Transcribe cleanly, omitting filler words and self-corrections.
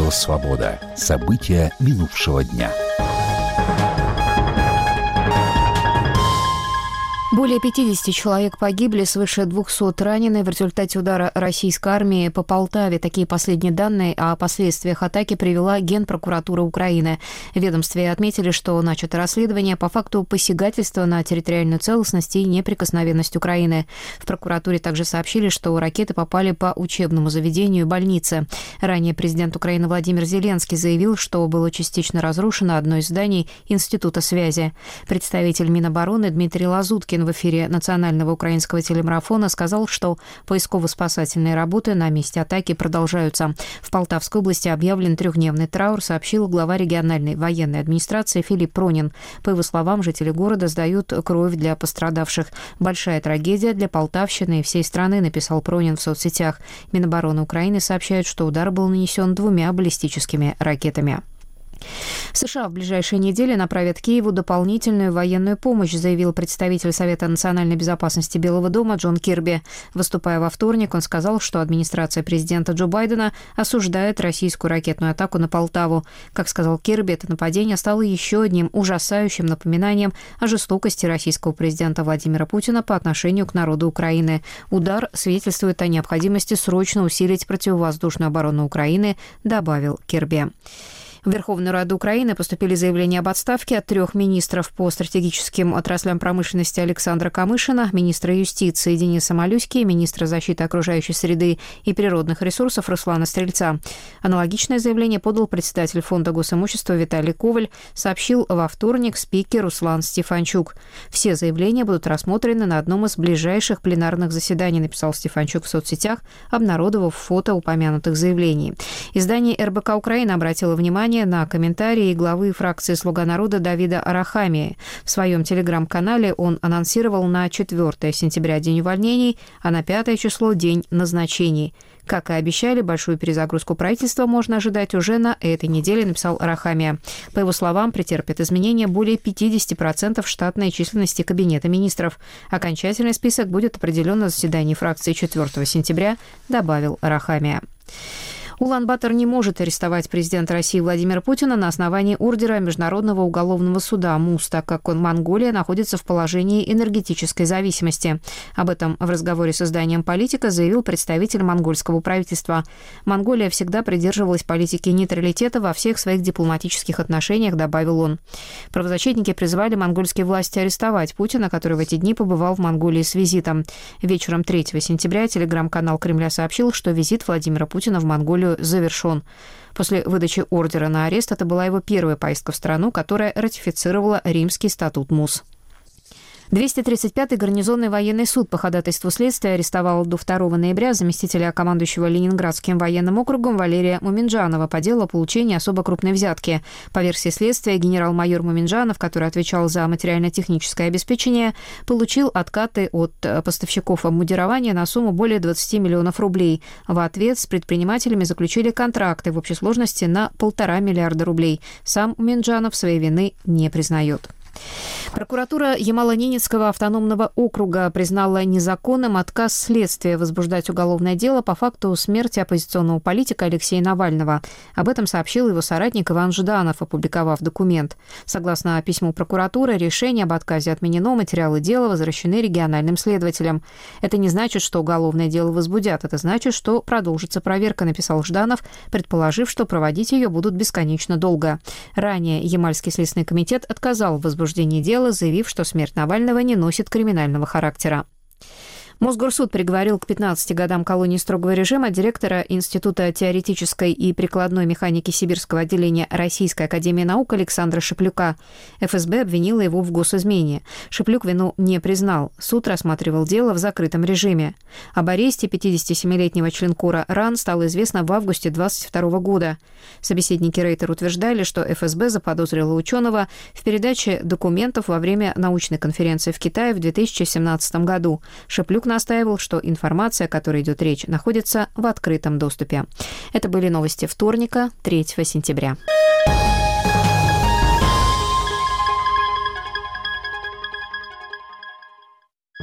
Радио «Свобода». События минувшего дня. Более 50 человек погибли, свыше 200 ранены в результате удара российской армии по Полтаве. Такие последние данные о последствиях атаки привела Генпрокуратура Украины. В ведомстве отметили, что начато расследование по факту посягательства на территориальную целостность и неприкосновенность Украины. В прокуратуре также сообщили, что ракеты попали по учебному заведению и больнице. Ранее президент Украины Владимир Зеленский заявил, что было частично разрушено одно из зданий Института связи. Представитель Минобороны Дмитрий Лазуткин в эфире национального украинского телемарафона сказал, что поисково-спасательные работы на месте атаки продолжаются. В Полтавской области объявлен трехдневный траур, сообщил глава региональной военной администрации Филипп Пронин. По его словам, жители города сдают кровь для пострадавших. Большая трагедия для Полтавщины и всей страны, написал Пронин в соцсетях. Минобороны Украины сообщает, что удар был нанесен 2 баллистическими ракетами. США в ближайшие недели направят Киеву дополнительную военную помощь, заявил представитель Совета национальной безопасности Белого дома Джон Кирби. Выступая во вторник, он сказал, что администрация президента Джо Байдена осуждает российскую ракетную атаку на Полтаву. Как сказал Кирби, это нападение стало еще одним ужасающим напоминанием о жестокости российского президента Владимира Путина по отношению к народу Украины. Удар свидетельствует о необходимости срочно усилить противовоздушную оборону Украины, добавил Кирби. В Верховную Раду Украины поступили заявления об отставке от 3 министров по стратегическим отраслям промышленности Александра Камышина, министра юстиции Дениса Малюськи, министра защиты окружающей среды и природных ресурсов Руслана Стрельца. Аналогичное заявление подал председатель Фонда госимущества Виталий Коваль, сообщил во вторник спикер Руслан Стефанчук. Все заявления будут рассмотрены на одном из ближайших пленарных заседаний, написал Стефанчук в соцсетях, обнародовав фото упомянутых заявлений. Издание РБК Украины обратило внимание на комментарии главы фракции «Слуга народа» Давида Арахамии. В своем телеграм-канале он анонсировал на 4 сентября день увольнений, а на 5 число день назначений. Как и обещали, большую перезагрузку правительства можно ожидать уже на этой неделе, написал Арахамия. По его словам, претерпят изменения более 50% штатной численности Кабинета министров. Окончательный список будет определен на заседании фракции 4 сентября, добавил Арахамия. Улан-Батор не может арестовать президента России Владимира Путина на основании ордера Международного уголовного суда МУС, так как Монголия находится в положении энергетической зависимости. Об этом в разговоре с изданием «Политика» заявил представитель монгольского правительства. Монголия всегда придерживалась политики нейтралитета во всех своих дипломатических отношениях, добавил он. Правозащитники призвали монгольские власти арестовать Путина, который в эти дни побывал в Монголии с визитом. Вечером 3 сентября телеграм-канал Кремля сообщил, что визит Владимира Путина в Монголию завершен. После выдачи ордера на арест это была его первая поездка в страну, которая ратифицировала Римский статут МУС. 235-й гарнизонный военный суд по ходатайству следствия арестовал до 2 ноября заместителя командующего Ленинградским военным округом Валерия Муминджанова по делу о получении особо крупной взятки. По версии следствия, генерал-майор Муминджанов, который отвечал за материально-техническое обеспечение, получил откаты от поставщиков обмундирования на сумму более 20 миллионов рублей. В ответ с предпринимателями заключили контракты в общей сложности на 1,5 миллиарда рублей. Сам Муминджанов своей вины не признает. Прокуратура Ямало-Ненецкого автономного округа признала незаконным отказ следствия возбуждать уголовное дело по факту смерти оппозиционного политика Алексея Навального. Об этом сообщил его соратник Иван Жданов, опубликовав документ. Согласно письму прокуратуры, решение об отказе отменено, материалы дела возвращены региональным следователям. Это не значит, что уголовное дело возбудят, это значит, что продолжится проверка, написал Жданов, предположив, что проводить ее будут бесконечно долго. Ранее Ямальский следственный комитет отказал в возбуждении дела, заявив, что смерть Навального не носит криминального характера. Мосгорсуд приговорил к 15 годам колонии строгого режима директора Института теоретической и прикладной механики Сибирского отделения Российской академии наук Александра Шеплюка. ФСБ обвинила его в госизмене. Шеплюк вину не признал. Суд рассматривал дело в закрытом режиме. Об аресте 57-летнего членкора РАН стало известно в августе 2022 года. Собеседники Рейтер утверждали, что ФСБ заподозрила ученого в передаче документов во время научной конференции в Китае в 2017 году. Шеплюк настаивал, что информация, о которой идет речь, находится в открытом доступе. Это были новости вторника, 3 сентября.